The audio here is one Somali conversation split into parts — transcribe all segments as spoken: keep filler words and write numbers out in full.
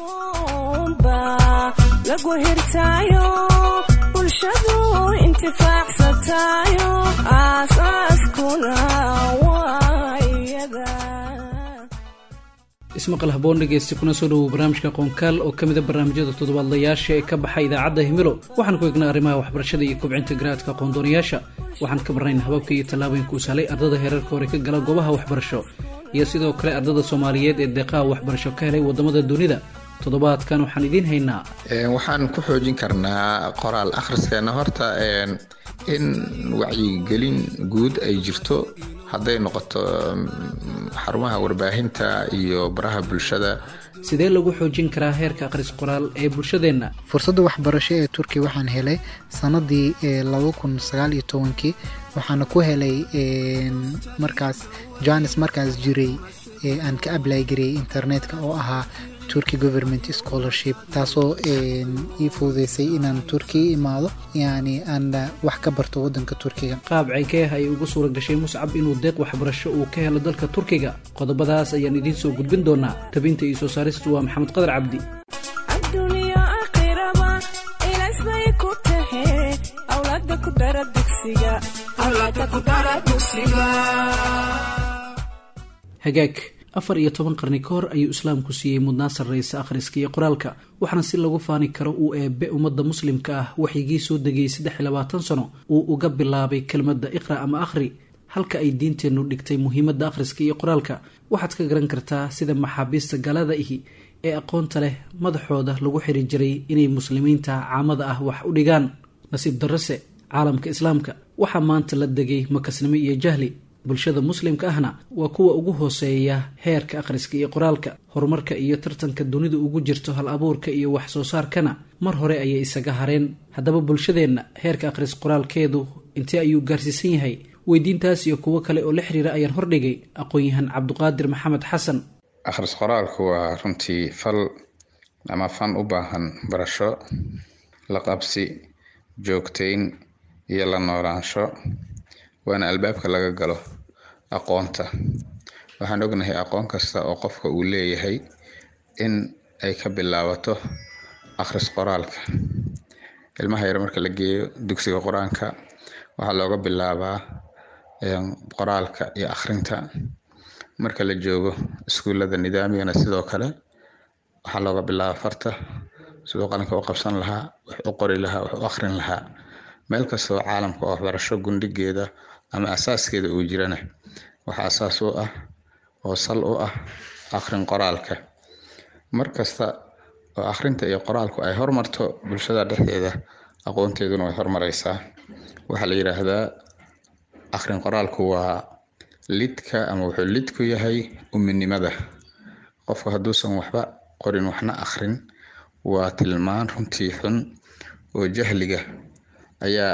lagu hirtaayo bulshadu intifaacsatayo aasaaskuna waayada. ismaqal haboon dhegeysti kuna soo dhawow barnaamijka qoonkaal oo ka mid ah barnaamijyada toddobaadlayaasha ee ka baxay idaacadda Himilo. waxaan ku eegnaa arrimaha waxbarashada iyo kobcinta garaadka aqoon-doonayaasha. waxaan ka barnaynaa hababka iyo tallaabooyinka uu saalay ardada heerarka hore ka gala goobaha waxbarasho iyo sidoo kale ardada Soomaaliyeed ee deeqaha waxbarasho ka helay wadamada dunida. toddobaadkan waxaan idiin haynaa waxaan ku xoojin karnaa qoraal akhriskeena horta in wacyigelin guud ay jirto hadday noqoto xarumaha warbaahinta iyo baraha bulshada. sidee lagu xoojin karaa heerka akhris qoraal ee bulshadeena? fursadda waxbarasho ee Turkiga waxaan helay sanadii laba kun sagaal iyo toban waxaana ku helay markaas Janis markaas jiray aan ka apply garay internetka oo ahaa Turkey Government Scholarship taasoo ii fududeysay inaan Turkiga imaado yani aan wax ka barto wadanka Turkiga. qaab caykee ay ugu suura gashay Muscab inuu deeq waxbarasho uu ka helo dalka Turkiga. qodobadaas ayaan idiin soo gudbin doonaa. tabinta iyo soo saaristu waa Maxamed Qadar Cabdi. adduunyo aakhiraba ilaasbay ku tahay awlaadda ku dara dugsiga awlaadda ku dara dugsiga. hagaag afar iyo toban qarni ka hor ayuu islaamku siiyey mudnaan sarreysa akhriska iyo qoraalka waxaana si lagu faani karo uu eebbe ummadda muslimka ah waxyigii soo degayay saddex iyo labaatan sano uu uga bilaabay kelmadda iqra ama akhri. halka ay diinteennu dhigtay muhiimadda akhriska iyo qoraalka waxaad ka garan kartaa sida maxaabiista galada ihi ee aqoonta leh madaxooda lagu xiri jiray inay muslimiinta caamada ah wax u dhigaan. nasiib darrose caalamka islaamka waxaa maanta la degay makasnimo iyo jahli. bulshada muslimka ahna waa kuwa ugu hooseeya heerka akhriska iyo qoraalka. horumarka iyo tartanka dunidu ugu jirto hal abuurka iyo wax soo saarkana mar hore ayay isaga hareen. haddaba bulshadeenna heerka akhris qoraalkeedu intee ayuu gaarsiisan yahay? weydiintaas iyo kuwo kale oo la xiriira ayaan hordhigay aqoon-yahan Cabdiqaadir Maxamed Xasan. akhris qoraalku waa runtii fal ama fan u baahan barasho, la qabsi, joogtayn iyo la noolaansho, waana albaabka laga galo aqoonta. waxaan ognahay aqoon kasta oo qofka uu leeyahay in ay ka bilaabato akhris qoraalka. ilmaha yar marka la geeyo dugsiga quraanka waxaa looga bilaabaa qoraalka iyo akhrinta. marka la joogo iskuulada nidaamiyana sidoo kale waxaa looga bilaabaa farta sidoo qalinka u qabsan lahaa, wax u qori lahaa, wax u akhrin lahaa. meel kastoo caalamka oo waxbarasho gundhigeeda ama asaaskeeda uu jirana waxaa asaas u ah oo sal u ah akhrin qoraalka. markasta oo akhrinta iyo qoraalku ay horumarto bulshada dhexdeeda aqoonteeduna way horumaraysaa. waxaa la yiraahdaa akhrin qoraalku waa lidka ama wuxuu lid ku yahay uminimada. qofku hadduusan waxba qorin waxna akhrin waa tilmaan runtii xun oo jahliga ayaa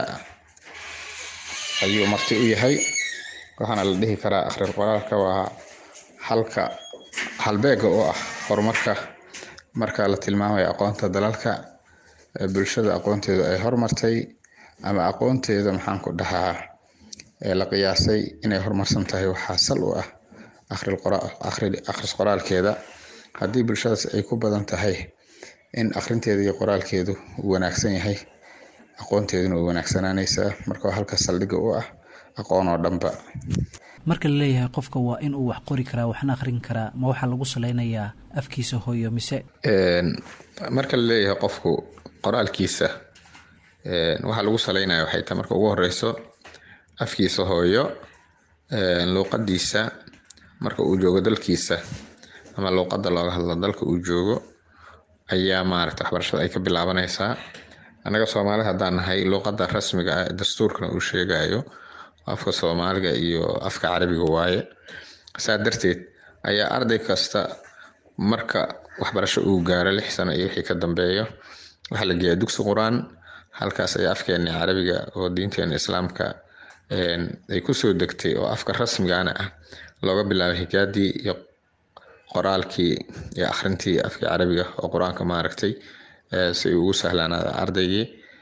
ayuu marti u yahay. waxaana la dhihi karaa akhrin qoraalka waa halka halbeega oo ah horumarka. marka la tilmaamayo aqoonta dalalka bulshada aqoonteedu ay horumartay ama aqoonteeda maxaan ku dhahaa ee la qiyaasay inay horumarsan tahay waxaa sal u ah akhrin qoraal akhrin akhris qoraalkeeda. haddii bulshadaas ay ku badan tahay in akhrinteeda iyo qoraalkeedu uu wanaagsan yahay aqoonteeduna way wanaagsanaanaysaa. marka halka saldhigga u ah aqoon oo dhanba. marka la leeyahay qofka waa in uu wax qori karaa waxna akhrin karaa ma waxaa lagu saleynayaa afkiisa hooyo mise marka la leeyahay qofku qoraalkiisa waxaa lagu saleynayaa waxay tahay marka ugu horeyso afkiisa hooyo, luuqadiisa marka uu joogo dalkiisa ama luuqada looga hadlo dalka uu joogo ayaa maaragtay waxbarashada ay ka bilaabanaysaa. anaga Soomaali haddaan nahay luuqada rasmiga ah dastuurkana uu sheegayo afka Soomaaliga iyo afka Carabiga waaye. saa darteed ayaa arday kasta marka waxbarasho uu gaaro lix sano iyo wixii ka dambeeyo waxaa la geeyaa dugsi quraan. halkaas ayaa afkeena Carabiga oo diinteena Islaamka ay ku soo degtay oo afka rasmiga ah looga bilaabay higaadii iyo qoraalkii iyo akhrintii afka Carabiga oo quraanka maaragtay si uu ugu sahlaanaado ardaygii.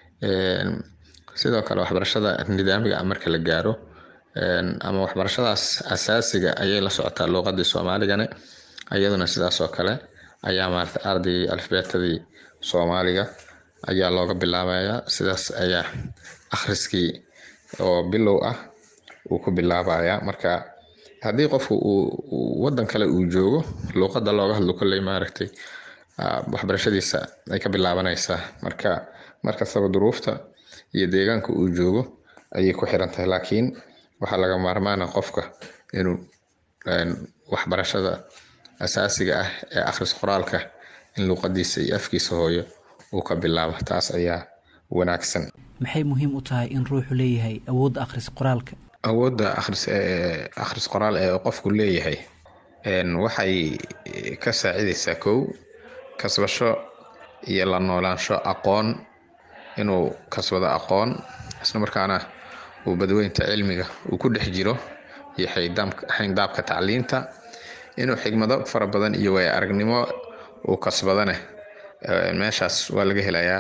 sidoo kale waxbarashada nidaamiga marka la gaaro ama waxbarashadaas asaasiga ayay la socotaa luuqadii Soomaaligana iyaduna sidaas oo kale ayaa maarata ardaygii alifbeetadii soomaaliga ayaa looga bilaabayaa. sidaas ayaa akhriskii oo bilow ah uu ku bilaabayaa. marka haddii qofku uu wadan kale uu joogo, luuqada looga hadlo kolley maaragtay waxbarashadiisa ay ka bilaabanaysaa. marka markastaba duruufta iyo deegaanka uu joogo ayay ku xiran tahay, laakiin waxaa laga maarmaana qofka inuu waxbarashada asaasiga ah ee akhris qoraalka in luuqadiisa iyo afkiisa hooyo uu ka bilaabo. taas ayaa wanaagsan. maxay muhiim u tahay in ruuxu leeyahay awoodda akhris qoraalka? awoodda akhris ee akhris qoraal ee qofku leeyahay waxay ka saacidaysaa kow kasbasho iyo la noolaansho aqoon, inuu kasbado aqoon isla markaana uu badweynta cilmiga uu ku dhex jiro iyo xayndaabka tacliinta, inuu xigmado fara badan iyo waaya aragnimo uu kasbadane meeshaas waa laga helayaa.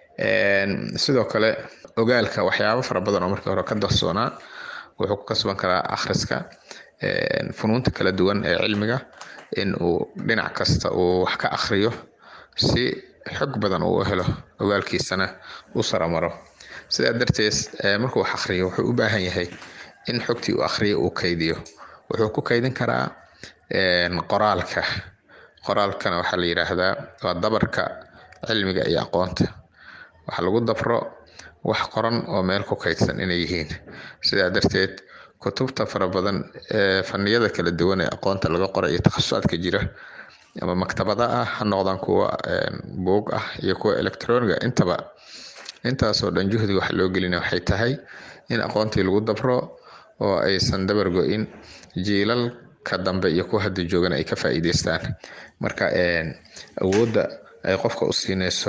sidoo kale ogaalka waxyaabo fara badan oo markii hore ka darsoonaa wuxuu ku kasban karaa akhriska funuunta kala duwan ee cilmiga, in uu dhinac kasta uu wax ka akhriyo si xog badan uu helo, ogaalkiisana u saramaro. sidaa darteed markuu wax akhriyo wuxuu u baahan yahay in xogtii uu akhriyo uu kaydiyo. wuxuu ku kaydin karaa qoraalka. qoraalkana waxaa la yiraahdaa waa dabarka cilmiga iyo aqoonta. waxa lagu dabro wax qoran oo meel ku kaydsan inay yihiin. sidaa darteed kutubta fara badan ee faniyada kala duwan ee aqoonta laga qoray iyo takhasusaadka jira ama maktabada ah ha noqdaan kuwa buug ah iyo kuwa electroniga, intaba intaasoo dhan juhdi wax loo gelina waxay tahay in aqoontii lagu dabro oo aysan dabar go-in, jiilalka dambe iyo kuwa hadda joogana ay ka faa'iidaystaan. marka awoodda ay qofka u siinayso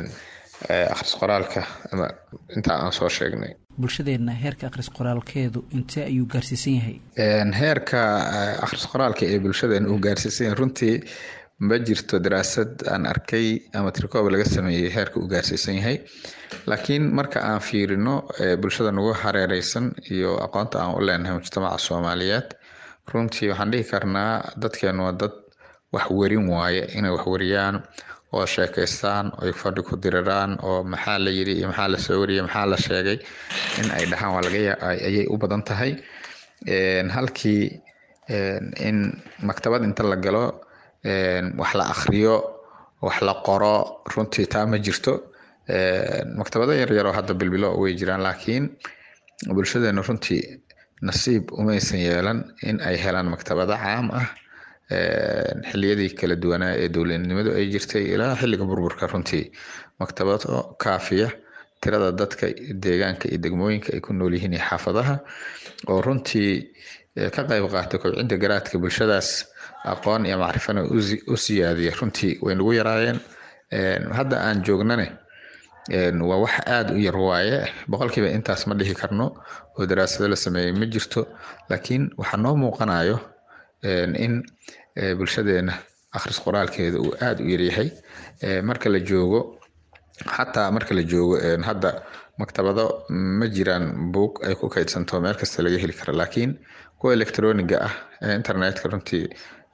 akhris qoraalka ama inta aan soo sheegnay. bulshadeena heerka akhris qoraalkeedu intee ayuu gaarsiisan yahay? heerka akhris qoraalka ee bulshadeena uu gaarsiisan yahay runtii ma jirto daraasad aan arkay ama tirkoob laga sameeyey heerka uu gaarsiisan yahay, laakiin marka aan fiirino bulshada nagu hareereysan iyo aqoonta aan u leenahay mujtamaca Soomaaliyeed, runtii waxaan dhihi karnaa dadkeenu waa dad wax warin waaye, inay wax wariyaan oo sheekaystaan oo fadhi ku diriraan oo maxaa la yiri iyo maxaa la soo wariyay maxaa la sheegay in ay dhahaan waa laga yaabay ayay u badan tahay. halkii in maktabad inta la galo wax la akhriyo wax la qoro runtii taa ma jirto. maktabado yaryar oo hadda bilbilo way jiraan, laakiin bulshadeena runtii nasiib umaysan yeelan in ay helaan maktabado caam ah xilliyadii kala duwanaa ee dowladnimadu ay jirtay ilaa xilliga burburka. runtii maktabado kaafiya tirada dadka deegaanka iyo degmooyinka ay ku nool yihiin iyo xaafadaha oo runtii ka qayb qaatay kobcinta garaadka bulshadaas, aqoon iyo macrifana u siyaadiya, runtii way nagu yaraayeen. hadda aan joognane waa wax aada u yar waaye, boqolkiiba intaas ma dhihi karno oo daraasado la sameeyey ma jirto, laakiin waxaa noo muuqanayo in bulshadeena akhris qoraalkeeda uu aada u yaryahay. marka la joogo xataa marka la joogo hadda maktabado ma jiraan buug ay ku kaydsanto meel kasta laga heli karo, laakiin kuwa electroniga ah ee internetka runtii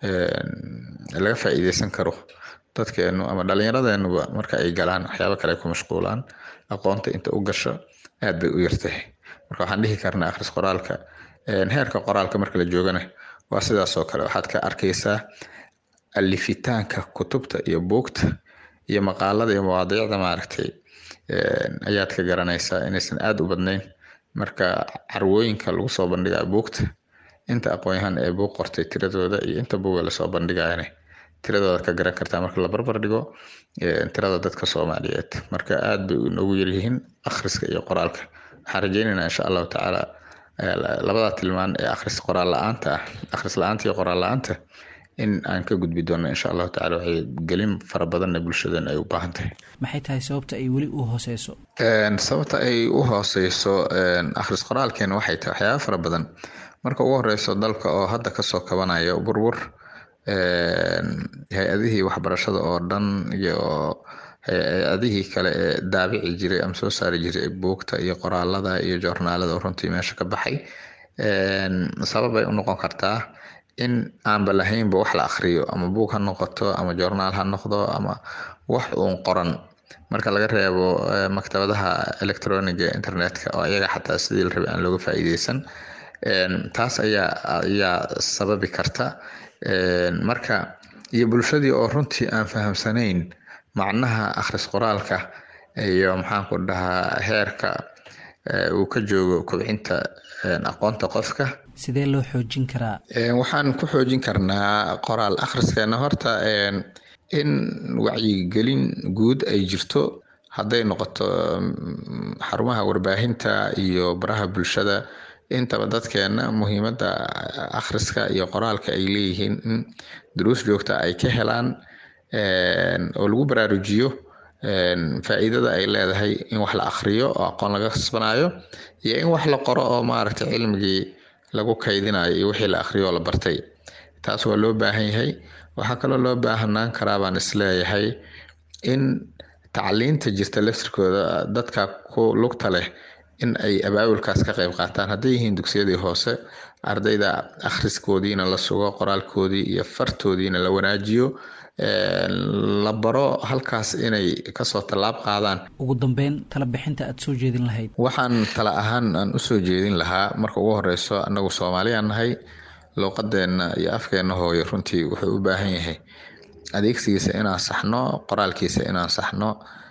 laga faa'iideysan karo dadkeenu ama dhallinyaradeenuba marka ay galaan waxyaabo kale ku mashquulaan, aqoonta inta u gasho aad bay u yartahay. marka waxaan dhihi karnaa akhris qoraalka heerka qoraalka marka la joogana waa sidaas oo kale. waxaad ka arkaysaa alifitaanka kutubta iyo buugta iyo maqaalada iyo mawaadiicda maaragtay ayaad ka garanaysaa inaysan aada u badnayn. marka carwooyinka lagu soo bandhigaa buugta, inta aqoon-yahan ee buug qortay tiradooda iyo inta buuga lasoo bandhigayana tiradooda ka garan kartaa marka la barbar dhigo tirada dadka Soomaaliyeed. marka aad bay ugu yaryihiin akhriska iyo qoraalka. waxaan rajaynaynaa insha allahu tacaala labada tilmaan ee akhris qoraal la'aanta ah akhris la'aanta iyo qoraal la'aanta in aan ka gudbi doono insha allahu tacaala. waxay gelin fara badan ee bulshadeena ay u baahan tahay. maxay tahay sababta ay weli u hooseyso? sababta ay u hooseyso akhris qoraalkeena waxay tahay waxyaabo fara badan. marka ugu horeyso dalka oo hadda kasoo kabanaya burbur, hay-adihii waxbarashada oo dhan iyo hay-adihii kale ee daabici jiray ama soo saari jiray buugta iyo qoraalada iyo joornaalada oo runtii meesha ka baxay, sabab ay u noqon kartaa in aanba lahaynba wax la akhriyo ama buug ha noqoto ama journaal ha noqdo ama wax uun qoran marka laga reebo maktabadaha electroniga internetka oo iyaga xataa sidii la rabay aan looga faa'iideysan taas ayaa ayaa sababi karta marka iyo bulshadii oo runtii aan fahamsanayn macnaha akhris qoraalka iyo maxaan ku dhahaa heerka uu ka joogo kobcinta aqoonta qofka. sidee loo xoojin karaa? waxaan ku xoojin karnaa qoraal akhriskeena horta in wacyigelin guud ay jirto hadday noqoto xarumaha warbaahinta iyo baraha bulshada intaba dadkeena muhiimadda akhriska iyo qoraalka ay leeyihiin in duruus joogta ay ka helaan oo lagu baraarujiyo faa'iidada ay leedahay in wax la akhriyo oo aqoon laga kasbanayo iyo in wax la qoro oo maaragtay cilmigii lagu kaydinayo iyo wixii la akhriyo oo la bartay. taas waa loo baahan yahay. waxaa kaloo loo baahanaan karaa baan isleeyahay in tacliinta jirta laftirkooda dadka ku lugta leh in ay abaabulkaas ka qayb qaataan hadday yihiin dugsiyadii hoose ardayda akhriskoodiina la sugo qoraalkoodii iyo fartoodiina la wanaajiyo la baro halkaas inay kasoo tallaab qaadaan. ugu dambeyn tala bixinta aad soo jeedin lahayd? waxaan tala ahaan aan usoo jeedin lahaa marka ugu horeyso anagu Soomaaliyaan nahay luqadeena iyo afkeena hooyo runtii wuxuu u baahan yahay adeegsigiisa inaan saxno qoraalkiisa inaan saxno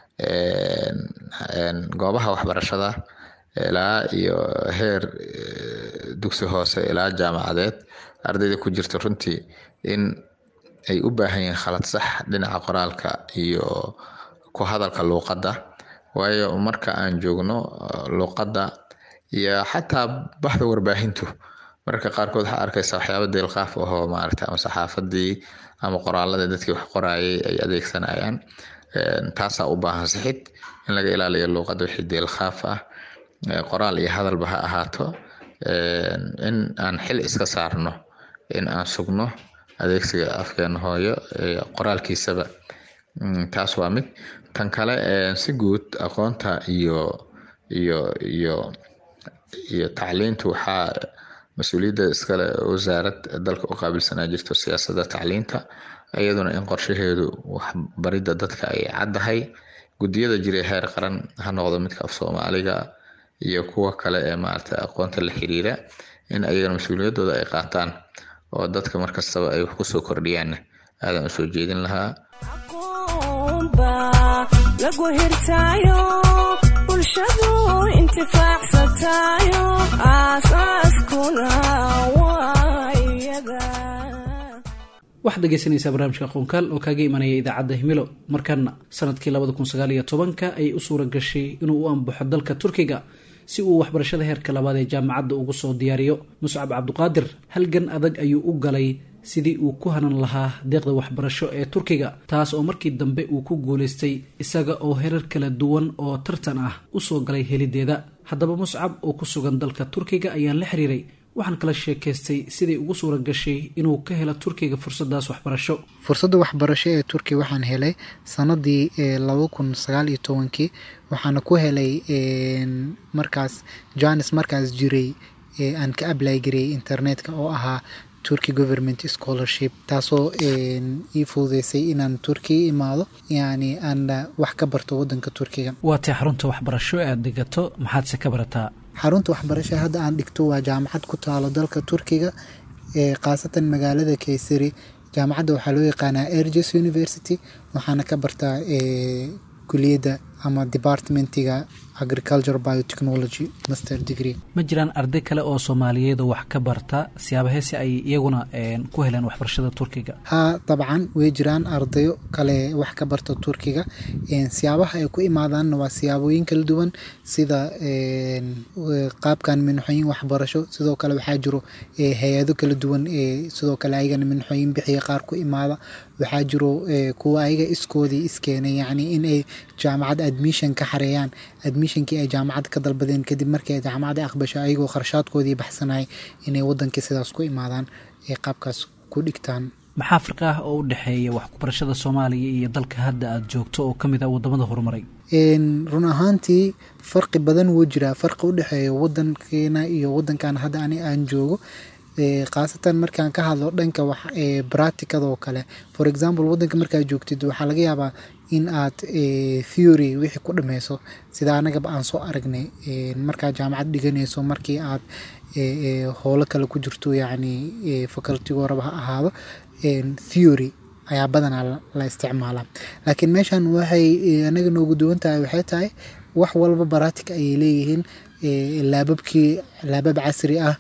goobaha waxbarashada ilaa iyo heer dugsi hoose ilaa jaamacadeed ardayda ku jirta runtii in ay u baahan yihiin khalad sax dhinaca qoraalka iyo ku hadalka luqadda waayo marka aan joogno luqadda iyo xataa baxda warbaahintu marka qaarkood waxaa arkaysa waxyaabo deelqaaf ahoo maaragtay ama saxaafadii ama qoraalada dadkii wax qoraayay ay adeegsanayaan taasaa u baahan sixid in laga ilaaliyo luqadda wixii deelqaaf ah qoraal iyo hadalba ha ahaato in aan xil iska saarno in aan sugno adeegsiga afkeena hooyo qoraalkiisaba. taas waa mid. tan kale si guud aqoonta iyo iyo iyo iyo tacliintu waxaa mas-uuliyadda iskale wasaarad dalka u qaabilsanaa jirto siyaasadda tacliinta iyaduna in qorshaheedu waxbaridda dadka ay caddahay. guddiyada jiray heer qaran ha noqdo midka af Soomaaliga iyo kuwa kale ee maaragtay aqoonta la xiriira in ayagana mas-uuliyaddooda ay qaataan oo dadka markastaba ay wax kusoo kordhiyaan aadan usoo jeedin lahaa. lagu hirtaayo bulshadu intifaacsatayo aasaaskuna waayada. waxaad dhegeysanaysaa barnaamijka aqoonkaal oo kaaga imanaya idaacadda himilo. markaana sanadkii labada kun sagaal iyo tobanka ay u suura gashay inuu u ambaxo dalka Turkiga si uu waxbarashada heerka labaad ee jaamacadda ugu soo diyaariyo. Muscab Cabduqaadir halgan adag ayuu u galay sidii uu ku hanan lahaa deeqda waxbarasho ee Turkiga, taas oo markii dambe uu ku guuleystay isaga oo heerar kala duwan oo tartan ah u soo galay helideeda. haddaba Muscab oo ku sugan dalka Turkiga ayaan la xiriiray waxaan kala sheekaystay sidii ugu suura gashay inuu ka helo Turkiga fursadaas waxbarasho. fursadda waxbarasho ee Turkiga waxaan helay sanadii laba kun sagaal iyo tobankii waxaana ku helay markaas Janis markaas jiray aan ka apply garay internetka oo ahaa Turkey Government Scholarship taasoo ii fududeysay inaan Turkiga imaado yani aan wax ka barto wadanka Turkiga. waa tii xarunta waxbarasho aad dhigato maxaad se ka barataa? xarunta waxbarasho hadda aan dhigto waa jaamacad ku taalo dalka Turkiga ee qaasatan magaalada Kayseri. jaamacadda waxaa loo yaqaanaa Erciyes University waxaana ka bartaa kuliyadda ama departmentiga agriculture biotechnology master degree. ma jiraan arday kale oo Soomaaliyeed oo wax ka barta siyaabaha si ay iyaguna ku heleen waxbarashada Turkiga? ha dabcan way jiraan ardayo kale wax ka barta Turkiga siyaabaha ay ku imaadaan waa siyaabooyin kala duwan sida qaabkan minxooyin waxbarasho. sidoo kale waxaa jiro hay'ado kala duwan ee sidoo kale ayagana minxooyin bixiya qaar ku imaada. waxaa jiro kuwa ayaga iskoodii iskeenay yani in ay jaamacad admission ka xareeyaan admissionkii ay jaamacad ka dalbadeen kadib markii ay jaamacad aqbasho ayagoo kharashaadkoodii baxsanay inay wadankii sidaas ku imaadaan ee qaabkaas ku dhigtaan. maxaa farqi ah oo u dhexeeya wax ku barashada Soomaaliya iyo dalka hadda aad joogto oo kamid ah wadamada horumaray? run ahaantii farqi badan wuu jiraa. farqi u dhexeeya wadankeena iyo wadankan hadda ani aan joogo khaasatan markaan ka hadlo dhanka wax practicada oo kale. For example, wadanka markaa joogtid waxaa laga yaabaa in aad theory wixii ku dhameyso sida anagaba aan soo aragnay markaa jaamacad dhiganayso, markii aad howlo kale ku jirto yacni faculty-go raba ha ahaado, theory ayaa badanaa la isticmaalaa. Laakiin meeshan waxay anaga noogu duwan tahay waxay tahay wax walba practical ayay leeyihiin, laababkii laabab casri ah,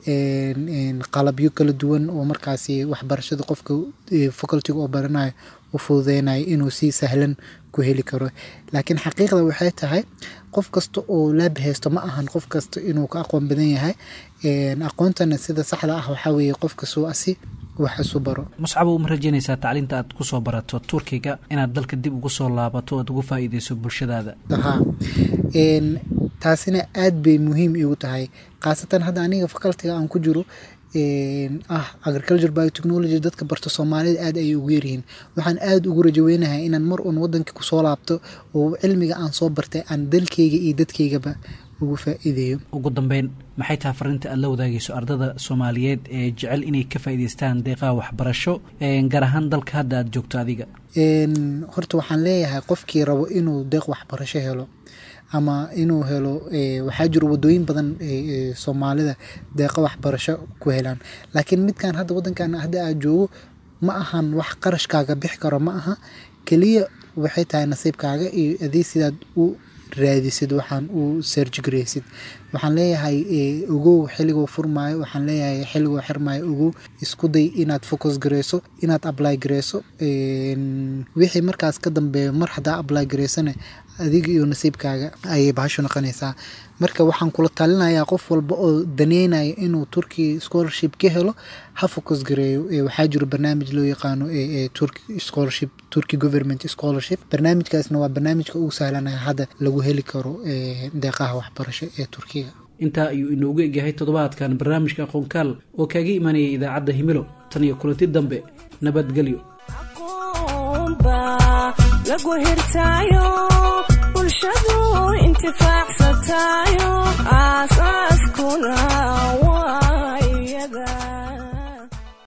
qalabyo kala duwan oo markaasi waxbarashada qofka faculty-ga oo baranayo u fududeynayo inuu si sahlan ku heli karo. Laakiin xaqiiqda waxay tahay qof kasta oo laab haysto ma ahan qof kasta inuu ka aqoon badan yahay. Aqoontana sida saxda ah waxaa weeye qofka soo asi wax isu baro. Muscab, ma rajaynaysaa tacliinta aad ku soo barato Turkiga inaad dalka dib ugu soo laabato oo aad ugu faa'iideyso bulshadaada? Aha. Een taasina aad bay muhiim igu tahay, khaasatan hadda aniga faculty-ga aan ku jiro ah agriculture biotechnology, dadka barto Soomaalida aad ay ugu yaryihiin. Waxaan aad ugu rajaynahay inaan mar uun wadanka ku soo laabto oo cilmiga aan soo bartay aan dalkayga iyo dadkaygaba ugu faa'iideeyo. Ugu dambeyn, maxay tahay fariinta aad la wadaagayso ardada Soomaaliyeed ee jecel inay ka faa'iideystaan deeqaha waxbarasho gaar ahaan dalka hadda aad joogto adiga? Een horta waxaan leeyahay qofkii rabo inuu deeq waxbarasho helo ama inuu helo waxaa jiro wadooyin badan ee Soomaalida deeqa waxbarasho ku helaan. Laakiin midkaan hadda wadankan hadda aad joogo ma ahan wax qarashkaaga bixi karo, ma aha kaliya waxay tahay nasiibkaaga iyo adii sidaad u raadisid waxaan u search gareysid. Waxaan leeyahay ugu xilligo furmaayo, waxaan leeyahay xilligo xirmaayo ugu isku day inaad focus gareyso, inaad apply gareyso. Wixii markaas ka dambeeyo mar hadaa apply gareysana adiga iyo nasiibkaaga ayay bahasho noqonaysaa. Marka waxaan kula talinayaa qof walba oo daneynayo inuu Turkey scholarship ka helo ha focus gareeyo. Waxaa jiro barnaamij loo yaqaano Turkey scholarship, Turkey government scholarship. Barnaamijkaasna waa barnaamijka ugu sahlanaya hadda lagu heli karo deeqaha waxbarasho ee Turkiga. intaa ayuu inoogu egyahay toddobaadkan barnaamijka aqoonkaal oo kaaga imanaya idaacadda Himilo. Tan iyo kulanti dambe, nabadgelyo. lagu hirtaayo bulshadu intifaacsata